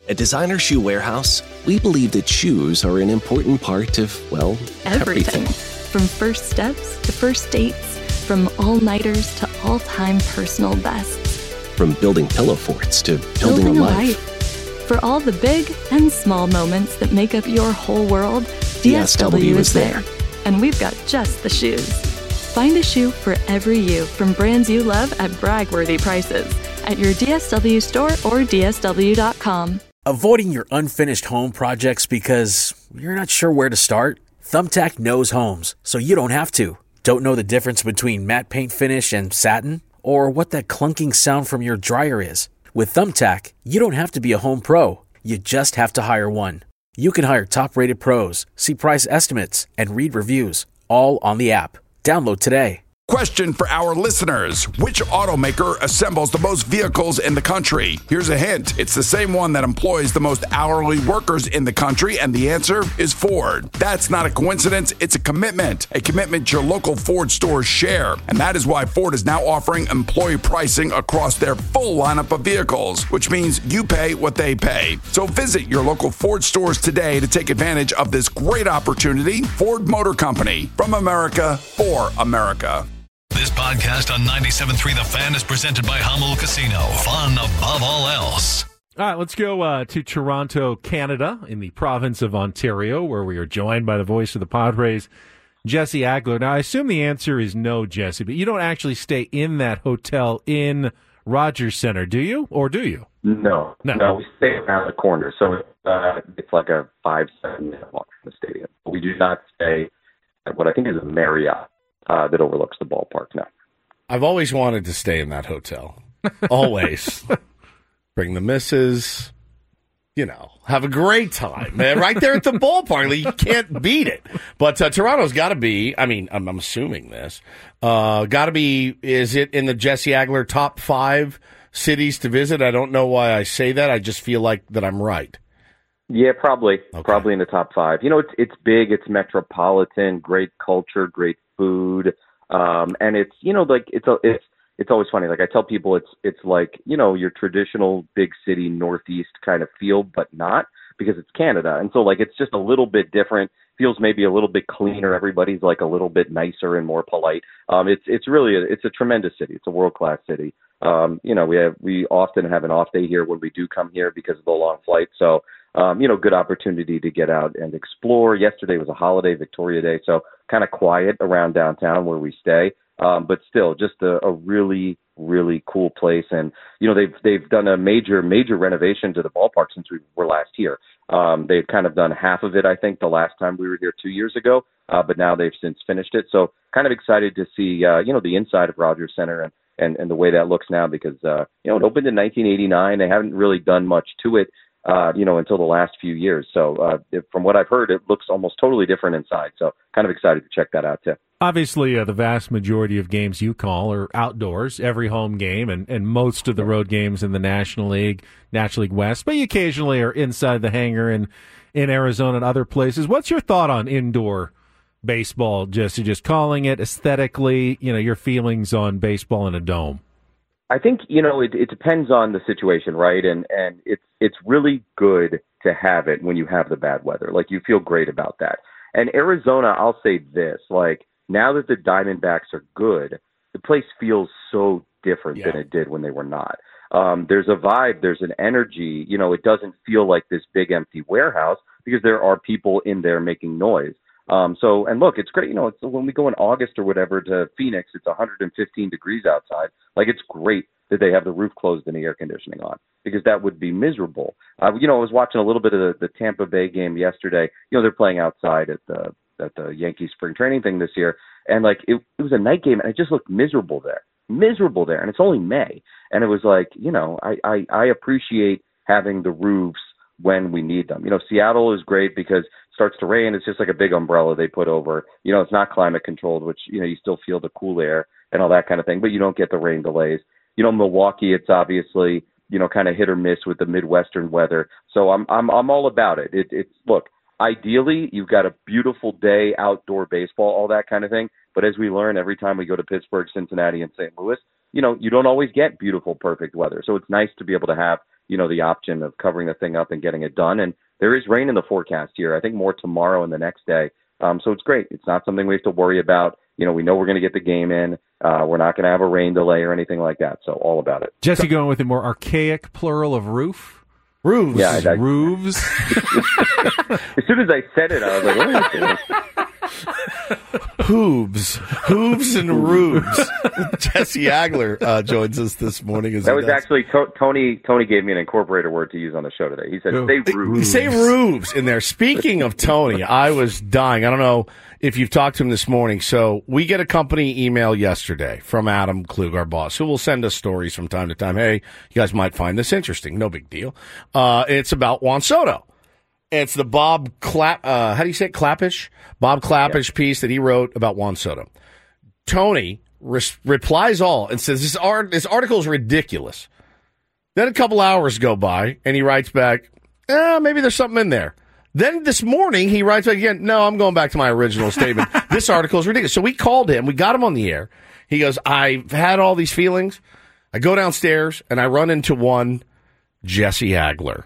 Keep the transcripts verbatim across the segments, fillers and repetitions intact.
At Designer Shoe Warehouse, we believe that shoes are an important part of, well, everything. everything. From first steps to first dates, from all-nighters to all-time personal bests. From building pillow forts to building, Building a a life. life. For all the big and small moments that make up your whole world, D S W is there. And we've got just the shoes. Find a shoe for every you from brands you love at brag-worthy prices at your D S W store or D S W dot com. Avoiding your unfinished home projects because you're not sure where to start? Thumbtack knows homes, so you don't have to. Don't know the difference between matte paint finish and satin? Or what that clunking sound from your dryer is? With Thumbtack, you don't have to be a home pro. You just have to hire one. You can hire top-rated pros, see price estimates, and read reviews, all on the app. Download today. Question for our listeners. Which automaker assembles the most vehicles in the country? Here's a hint. It's the same one that employs the most hourly workers in the country, and the answer is Ford. That's not a coincidence. It's a commitment. A commitment your local Ford stores share. And that is why Ford is now offering employee pricing across their full lineup of vehicles, which means you pay what they pay. So visit your local Ford stores today to take advantage of this great opportunity. Ford Motor Company. From America, for America. This podcast on ninety-seven point three The Fan is presented by Hummel Casino. Fun above all else. All right, let's go uh, to Toronto, Canada, in the province of Ontario, where we are joined by the voice of the Padres, Jesse Agler. Now, I assume the answer is no, Jesse, but you don't actually stay in that hotel in Rogers Centre, do you? Or do you? No. No. No, we stay around the corner, so uh, it's like a five, seven minute walk from the stadium. We do not stay at what I think is a Marriott. Uh, that overlooks the ballpark now. I've always wanted to stay in that hotel. Always. Bring the missus, you know, have a great time. Man, right there at the ballpark. Like, you can't beat it. But uh, Toronto's got to be, I mean, I'm, I'm assuming this, uh, got to be, is it in the Jesse Agler top five cities to visit? I don't know why I say that. I just feel like that I'm right. Yeah, probably. Okay. Probably in the top five. You know, it's it's big, it's metropolitan, great culture, great food. Um, and it's, you know, like it's a, it's it's always funny. Like I tell people it's it's like, you know, your traditional big city northeast kind of feel, but not, because it's Canada. And so like it's just a little bit different, feels maybe a little bit cleaner. Everybody's like a little bit nicer and more polite. Um, it's it's really a, it's a tremendous city. It's a world-class city. Um, you know, we have we often have an off day here when we do come here because of the long flight. So Um, you know, good opportunity to get out and explore. Yesterday was a holiday, Victoria Day, so kind of quiet around downtown where we stay. Um, but still, just a, a really, really cool place. And you know, they've they've done a major, major renovation to the ballpark since we were last here. Um, they've kind of done half of it, I think, the last time we were here two years ago. Uh, but now they've since finished it. So kind of excited to see, uh, you know, the inside of Rogers Centre and and, and the way that looks now, because uh, you know, it opened in nineteen eighty-nine. They haven't really done much to it. Uh, you know, until the last few years. So uh, if, from what I've heard, it looks almost totally different inside. So kind of excited to check that out, too. Obviously, uh, the vast majority of games you call are outdoors, every home game, and, and most of the road games in the National League, National League West, but you occasionally are inside the hangar in, in Arizona and other places. What's your thought on indoor baseball, Jesse? Just calling it aesthetically, you know, your feelings on baseball in a dome? I think, you know, it, it depends on the situation, right? And and it's it's really good to have it when you have the bad weather. Like, you feel great about that. And Arizona, I'll say this, like, now that the Diamondbacks are good, the place feels so different Yeah. than it did when they were not. Um, there's a vibe, there's an energy. You know, it doesn't feel like this big empty warehouse because there are people in there making noise. Um, so, and look, it's great. You know, it's when we go in August or whatever to Phoenix, it's one hundred fifteen degrees outside. Like, it's great that they have the roof closed and the air conditioning on, because that would be miserable. Uh, you know, I was watching a little bit of the, the Tampa Bay game yesterday. You know, they're playing outside at the, at the Yankees spring training thing this year. And like, it, it was a night game and it just looked miserable there, miserable there. And it's only May. And it was like, you know, I, I, I appreciate having the roofs when we need them. You know, Seattle is great because it starts to rain. It's just like a big umbrella they put over. You know, it's not climate controlled, which, you know, you still feel the cool air and all that kind of thing, but you don't get the rain delays. You know, Milwaukee, it's obviously, you know, kind of hit or miss with the Midwestern weather. So I'm I'm I'm all about it. it. It's look, ideally, you've got a beautiful day, outdoor baseball, all that kind of thing. But as we learn every time we go to Pittsburgh, Cincinnati, and Saint Louis, you know, you don't always get beautiful, perfect weather. So it's nice to be able to have you know, the option of covering the thing up and getting it done. And there is rain in the forecast here. I think more tomorrow and the next day. Um, so it's great. It's not something we have to worry about. You know, we know we're going to get the game in. Uh, we're not going to have a rain delay or anything like that. So all about it. Jesse going with a more archaic plural of roof? Roofs. Yeah, I, I, roofs. As soon as I said it, I was like, what is this? Hooves. Hooves and roofs. Jesse Agler uh, joins us this morning. As that was actually to- Tony Tony gave me an incorporator word to use on the show today. He said, say roofs. Say roofs in there. Speaking of Tony, I was dying. I don't know if you've talked to him this morning. So we get a company email yesterday from Adam Klug, our boss, who will send us stories from time to time. Hey, you guys might find this interesting. No big deal. Uh, it's about Juan Soto. It's the Bob Clap, uh, how do you say it? Clappish? Bob Clappish yeah. piece that he wrote about Juan Soto. Tony res- replies all and says, this, art- this article is ridiculous. Then a couple hours go by and he writes back, eh, maybe there's something in there. Then this morning he writes back again, no, I'm going back to my original statement. This article is ridiculous. So we called him. We got him on the air. He goes, I've had all these feelings. I go downstairs and I run into one, Jesse Agler,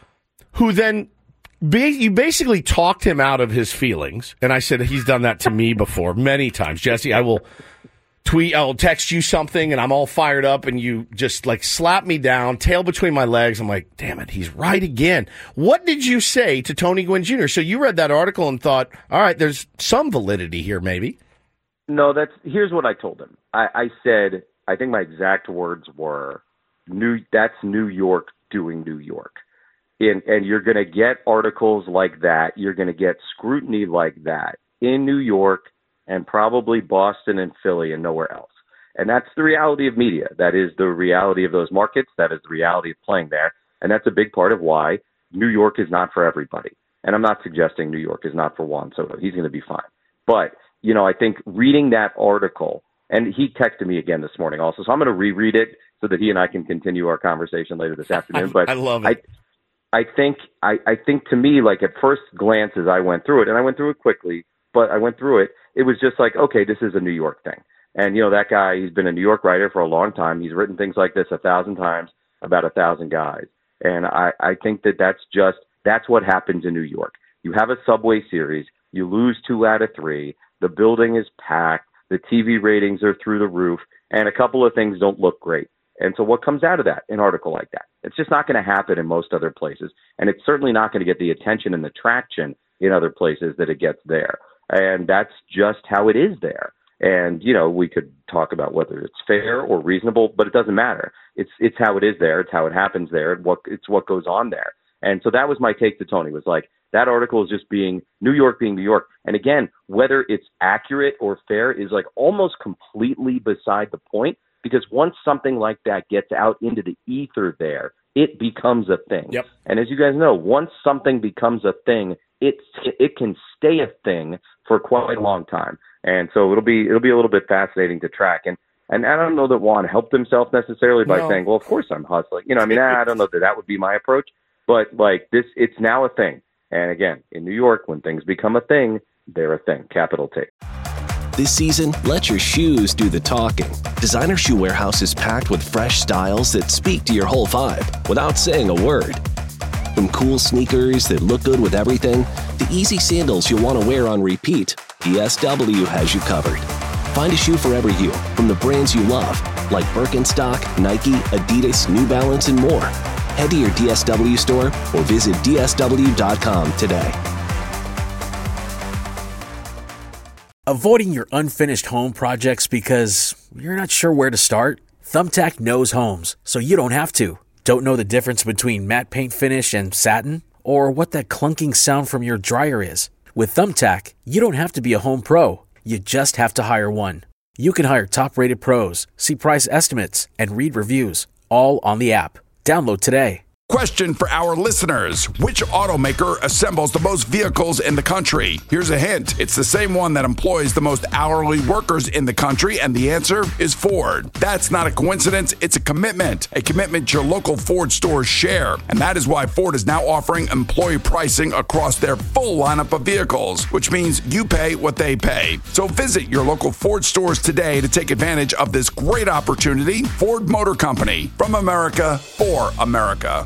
who then you basically talked him out of his feelings, and I said he's done that to me before many times. Jesse, I will tweet, I'll text you something, and I'm all fired up, and you just like slap me down, tail between my legs. I'm like, damn it, he's right again. What did you say to Tony Gwynn Junior? So you read that article and thought, all right, there's some validity here, maybe. No, that's here's what I told him. I, I said, I think my exact words were, "New, that's New York doing New York." In, and you're going to get articles like that. You're going to get scrutiny like that in New York and probably Boston and Philly and nowhere else. And that's the reality of media. That is the reality of those markets. That is the reality of playing there. And that's a big part of why New York is not for everybody. And I'm not suggesting New York is not for Juan Soto. He's going to be fine. But, you know, I think reading that article, and he texted me again this morning also, so I'm going to reread it so that he and I can continue our conversation later this afternoon. But I love it. I, I think I, I think to me, like at first glance as I went through it, and I went through it quickly, but I went through it, it was just like, okay, this is a New York thing. And, you know, that guy, he's been a New York writer for a long time. He's written things like this a thousand times about a thousand guys. And I, I think that that's just, that's what happens in New York. You have a Subway Series, you lose two out of three, the building is packed, the T V ratings are through the roof, and a couple of things don't look great. And so what comes out of that, an article like that? It's just not going to happen in most other places. And it's certainly not going to get the attention and the traction in other places that it gets there. And that's just how it is there. And, you know, we could talk about whether it's fair or reasonable, but it doesn't matter. It's it's how it is there. It's how it happens there. It's what, it's what goes on there. And so that was my take to Tony, was like, that article is just being New York being New York. And again, whether it's accurate or fair is like almost completely beside the point. Because once something like that gets out into the ether there, it becomes a thing. Yep. And as you guys know, once something becomes a thing, it it can stay a thing for quite a long time. And so it'll be it'll be a little bit fascinating to track. And and I don't know that Juan helped himself necessarily by no. saying, well, of course I'm hustling. You know, I mean, I don't know that that would be my approach. But like this, it's now a thing. And again, in New York, when things become a thing, they're a thing. Capital T. This season, let your shoes do the talking. Designer Shoe Warehouse is packed with fresh styles that speak to your whole vibe without saying a word. From cool sneakers that look good with everything to easy sandals you'll want to wear on repeat, D S W has you covered. Find a shoe for every you from the brands you love, like Birkenstock, Nike, Adidas, New Balance, and more. Head to your D S W store or visit D S W dot com today. Avoiding your unfinished home projects because you're not sure where to start? Thumbtack knows homes, so you don't have to. Don't know the difference between matte paint finish and satin? Or what that clunking sound from your dryer is? With Thumbtack, you don't have to be a home pro. You just have to hire one. You can hire top-rated pros, see price estimates, and read reviews, all on the app. Download today. Question for our listeners. Which automaker assembles the most vehicles in the country? Here's a hint. It's the same one that employs the most hourly workers in the country, and the answer is Ford. That's not a coincidence. It's a commitment. A commitment your local Ford stores share. And that is why Ford is now offering employee pricing across their full lineup of vehicles, which means you pay what they pay. So visit your local Ford stores today to take advantage of this great opportunity. Ford Motor Company. From America, for America.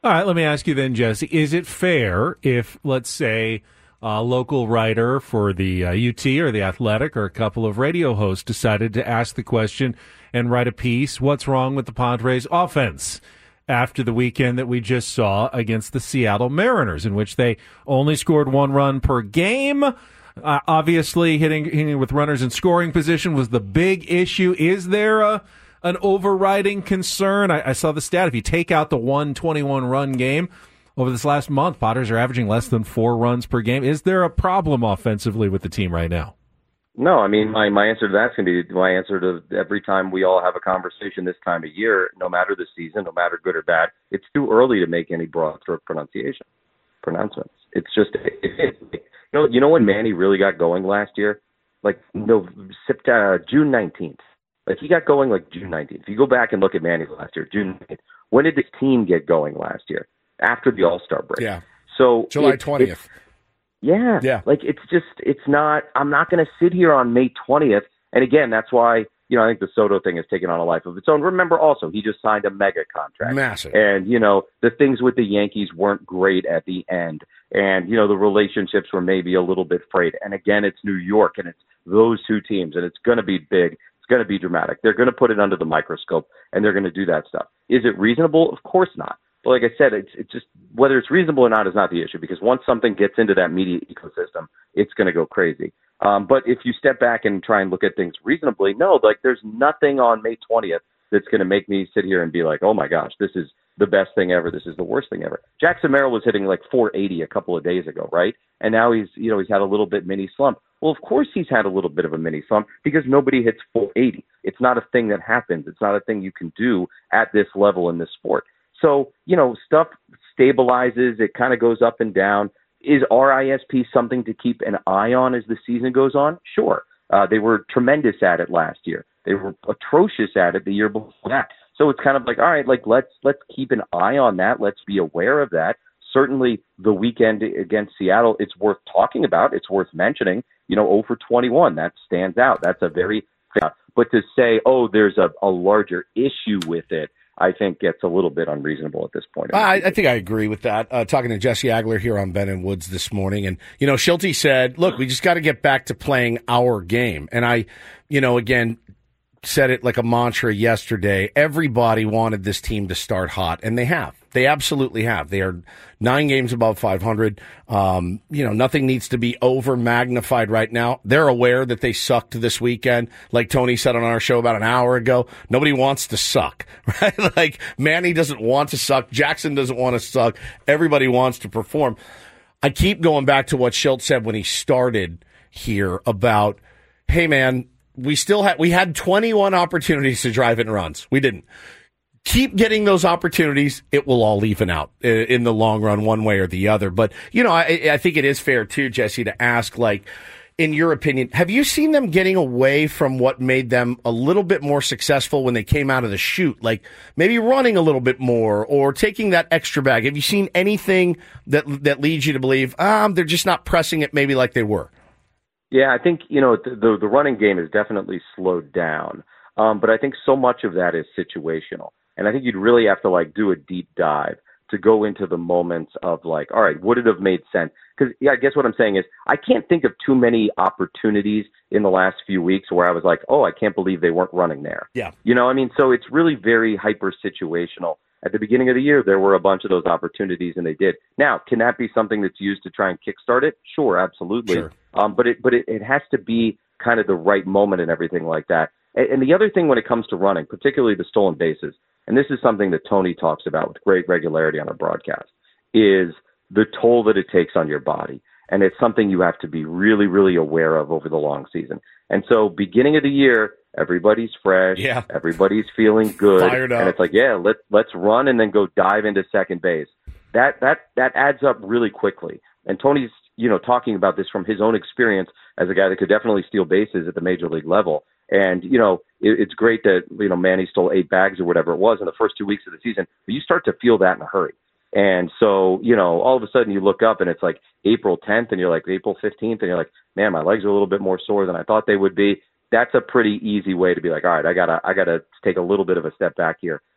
All right, let me ask you then, Jesse. Is it fair if, let's say, a local writer for the uh, U T or the Athletic or a couple of radio hosts decided to ask the question and write a piece, what's wrong with the Padres offense after the weekend that we just saw against the Seattle Mariners, in which they only scored one run per game? Uh, obviously, hitting, hitting with runners in scoring position was the big issue. Is there a an overriding concern? I, I saw the stat. If you take out the one twenty-one run game over this last month, Padres are averaging less than four runs per game. Is there a problem offensively with the team right now? No, I mean, my, my answer to that's going to be my answer to every time we all have a conversation this time of year, no matter the season, no matter good or bad. It's too early to make any broad stroke pronunciation pronouncements. It's just, it, it, it, you know, you know when Manny really got going last year? Like no, uh, June nineteenth. Like, he got going like June nineteenth. If you go back and look at Manny last year, June nineteenth, when did this team get going last year? After the All-Star break. Yeah. So July it, twentieth. Yeah. Yeah. Like, it's just, it's not, I'm not going to sit here on May twentieth. And again, that's why, you know, I think the Soto thing has taken on a life of its own. Remember also, he just signed a mega contract. Massive. And, you know, the things with the Yankees weren't great at the end. And, you know, the relationships were maybe a little bit frayed. And again, it's New York, and it's those two teams, and it's going to be big. Going to be dramatic. They're going to put it under the microscope, and they're going to do that stuff. Is it reasonable? Of course not. But like I said, it's, it's just whether it's reasonable or not is not the issue, because once something gets into that media ecosystem, it's going to go crazy. Um, but if you step back and try and look at things reasonably, no, like there's nothing on May twentieth that's going to make me sit here and be like, oh my gosh, this is the best thing ever. This is the worst thing ever. Jackson Merrill was hitting like four eighty a couple of days ago, right? And now he's, you know, he's had a little bit mini slump. Well, of course he's had a little bit of a mini slump because nobody hits four eighty. It's not a thing that happens. It's not a thing you can do at this level in this sport. So, you know, stuff stabilizes. It kind of goes up and down. Is R I S P something to keep an eye on as the season goes on? Sure. Uh, they were tremendous at it last year. They were atrocious at it the year before that. So it's kind of like, all right, like let's let's keep an eye on that. Let's be aware of that. Certainly the weekend against Seattle, it's worth talking about. It's worth mentioning. You know, oh for twenty-one, that stands out. That's a very – but to say, oh, there's a, a larger issue with it, I think gets a little bit unreasonable at this point. I, I think I agree with that. Uh, talking to Jesse Agler here on Ben and Woods this morning. And, you know, Schulte said, look, we just got to get back to playing our game. And I, you know, again, said it like a mantra yesterday. Everybody wanted this team to start hot, and they have. They absolutely have. They are nine games above five hundred. Um, you know, nothing needs to be over magnified right now. They're aware that they sucked this weekend. Like Tony said on our show about an hour ago, nobody wants to suck, right? Like Manny doesn't want to suck. Jackson doesn't want to suck. Everybody wants to perform. I keep going back to what Schilt said when he started here about, hey man, we still had, we had twenty-one opportunities to drive in runs. We didn't. Keep getting those opportunities. It will all even out in the long run, one way or the other. But, you know, I, I think it is fair, too, Jesse, to ask, like, in your opinion, have you seen them getting away from what made them a little bit more successful when they came out of the chute? Like, maybe running a little bit more or taking that extra bag. Have you seen anything that that leads you to believe, um, they're just not pressing it maybe like they were? Yeah, I think, you know, the, the, the running game has definitely slowed down. Um, but I think so much of that is situational. And I think you'd really have to, like, do a deep dive to go into the moments of, like, all right, would it have made sense? Because, yeah, I guess what I'm saying is I can't think of too many opportunities in the last few weeks where I was like, oh, I can't believe they weren't running there. Yeah. You know, I mean, so it's really very hyper-situational. At the beginning of the year, there were a bunch of those opportunities, and they did. Now, can that be something that's used to try and kickstart it? Sure, absolutely. Sure. Um, but it but it, it has to be kind of the right moment and everything like that. And, and the other thing when it comes to running, particularly the stolen bases, and this is something that Tony talks about with great regularity on our broadcast, is the toll that it takes on your body. And it's something you have to be really, really aware of over the long season. And so beginning of the year, everybody's fresh. Yeah. Everybody's feeling good. Fired up. And it's like, yeah, let, let's run and then go dive into second base. That, that, that adds up really quickly. And Tony's, you know, talking about this from his own experience as a guy that could definitely steal bases at the major league level. And, you know, it, it's great that, you know, Manny stole eight bags or whatever it was in the first two weeks of the season, but you start to feel that in a hurry. And so, you know, all of a sudden you look up and it's like April tenth and you're like April fifteenth and you're like, man, my legs are a little bit more sore than I thought they would be. That's a pretty easy way to be like, all right, I gotta, I gotta take a little bit of a step back here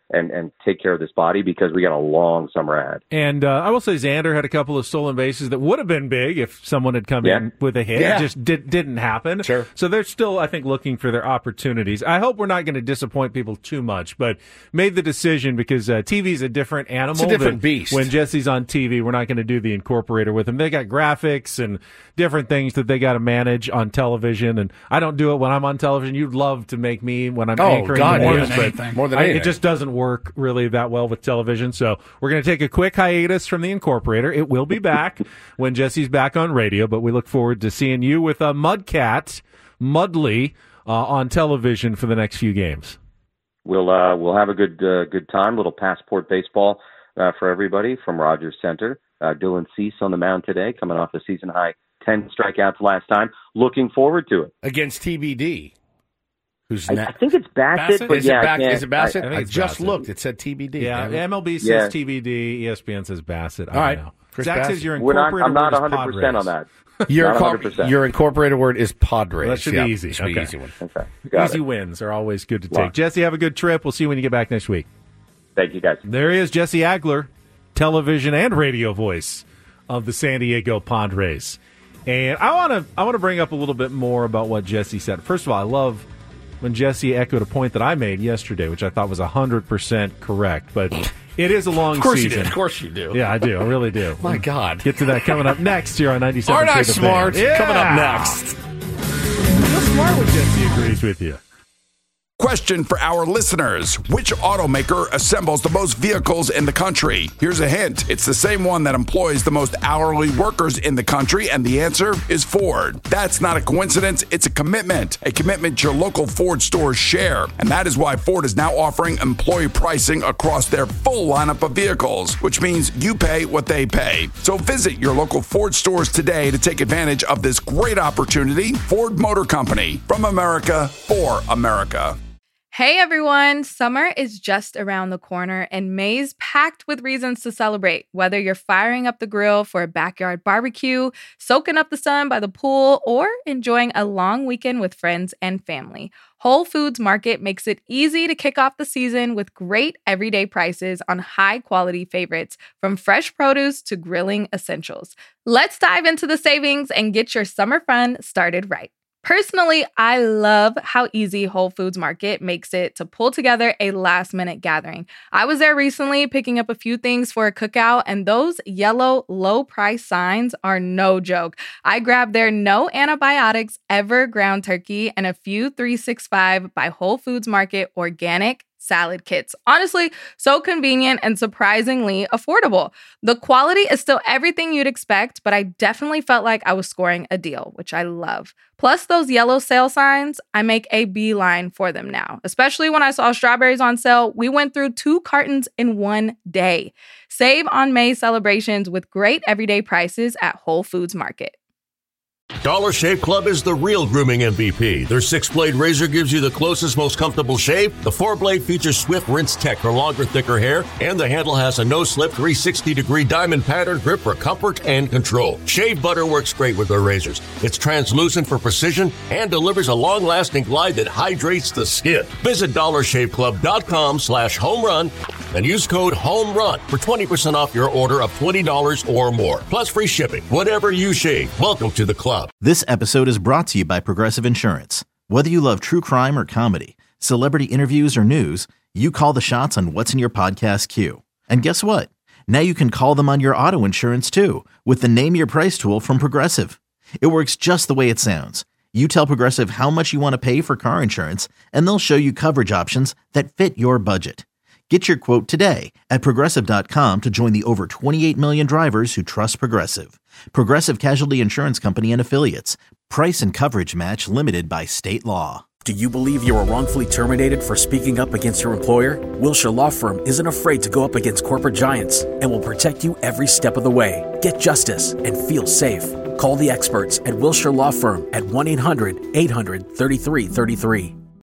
and, and take care of this body because we got a long summer ahead. And uh, I will say Xander had a couple of stolen bases that would have been big if someone had come Yeah. in with a hit. Yeah. It just did, didn't happen. Sure. So they're still, I think, looking for their opportunities. I hope we're not going to disappoint people too much, but made the decision because uh, T V is a different animal. It's a different than beast. When Jesse's on T V, we're not going to do the incorporator with him. They got graphics and different things that they got to manage on television, and I don't do it when I'm on television. You'd love to make me when I'm Oh, anchoring God, the more news, than but anything. More than I- anything. it just doesn't work really that well with television. So we're going to take a quick hiatus from the incorporator. It will be back when Jesse's back on radio, but we look forward to seeing you with a Mudcat, Mudley, uh, on television for the next few games. We'll uh, we'll have a good uh, good time. Little passport baseball uh, for everybody from Rogers Center. Uh, Dylan Cease on the mound today, coming off a season high ten strikeouts last time. Looking forward to it Against T B D. Who's I, ne- I think it's Bassett, Bassett? but is, yeah, it I Bac- can't- is it Bassett? I I, think it's just Bassett. looked. It said T B D. Yeah, Damn it. M L B says Yeah. T B D, E S P N says Bassett. I All right. don't know. Chris Zach Bassett. says your We're not, incorporator I'm not word is one hundred percent on Padres. that. Your, Not incorpor- one hundred percent. your incorporated word is Padres. That should be Yeah, easy. Should be Okay. an easy one. Okay, got Easy it. wins are always good to Wow. take. Jesse, have a good trip. We'll see you when you get back next week. Thank you, guys. There he is, Jesse Agler, television and radio voice of the San Diego Padres. And I want to I want to bring up a little bit more about what Jesse said. First of all, I love when Jesse echoed a point that I made yesterday, which I thought was one hundred percent correct. But it is a long Of course season. you do. Of course you do. Yeah, I do. I really do. My God. Get to that coming up next here on ninety-seven. Aren't I The Fan. smart? Yeah. Coming up next. Real smart when Jesse agrees with you. Question for our listeners. Which automaker assembles the most vehicles in the country? Here's a hint. It's the same one that employs the most hourly workers in the country, and the answer is Ford. That's not a coincidence. It's a commitment. A commitment your local Ford stores share. And that is why Ford is now offering employee pricing across their full lineup of vehicles, which means you pay what they pay. So visit your local Ford stores today to take advantage of this great opportunity. Ford Motor Company. From America, for America. Hey everyone, summer is just around the corner and May's packed with reasons to celebrate. Whether you're firing up the grill for a backyard barbecue, soaking up the sun by the pool, or enjoying a long weekend with friends and family, Whole Foods Market makes it easy to kick off the season with great everyday prices on high-quality favorites, from fresh produce to grilling essentials. Let's dive into the savings and get your summer fun started right. Personally, I love how easy Whole Foods Market makes it to pull together a last-minute gathering. I was there recently picking up a few things for a cookout, and those yellow low-price signs are no joke. I grabbed their no antibiotics ever ground turkey and a few three sixty-five by Whole Foods Market organic salad kits. Honestly, so convenient and surprisingly affordable. The quality is still everything you'd expect, but I definitely felt like I was scoring a deal, which I love. Plus those yellow sale signs, I make a beeline for them now. Especially when I saw strawberries on sale, we went through two cartons in one day. Save on May celebrations with great everyday prices at Whole Foods Market. Dollar Shave Club is the real grooming M V P. Their six-blade razor gives you the closest, most comfortable shave. The four-blade features swift rinse tech for longer, thicker hair, and the handle has a no-slip three sixty degree diamond pattern grip for comfort and control. Shave butter works great with their razors. It's translucent for precision and delivers a long-lasting glide that hydrates the skin. Visit dollar shave club dot com slash home run and use code HOMERUN for twenty percent off your order of twenty dollars or more, plus free shipping. Whatever you shave, welcome to the club. This episode is brought to you by Progressive Insurance. Whether you love true crime or comedy, celebrity interviews or news, you call the shots on what's in your podcast queue. And guess what? Now you can call them on your auto insurance too with the Name Your Price tool from Progressive. It works just the way it sounds. You tell Progressive how much you want to pay for car insurance, and they'll show you coverage options that fit your budget. Get your quote today at Progressive dot com to join the over twenty-eight million drivers who trust Progressive. Progressive Casualty Insurance Company and Affiliates. Price and coverage match limited by state law. Do you believe you were wrongfully terminated for speaking up against your employer? Wilshire Law Firm isn't afraid to go up against corporate giants and will protect you every step of the way. Get justice and feel safe. Call the experts at Wilshire Law Firm at one eight hundred eight hundred thirty-three thirty-three.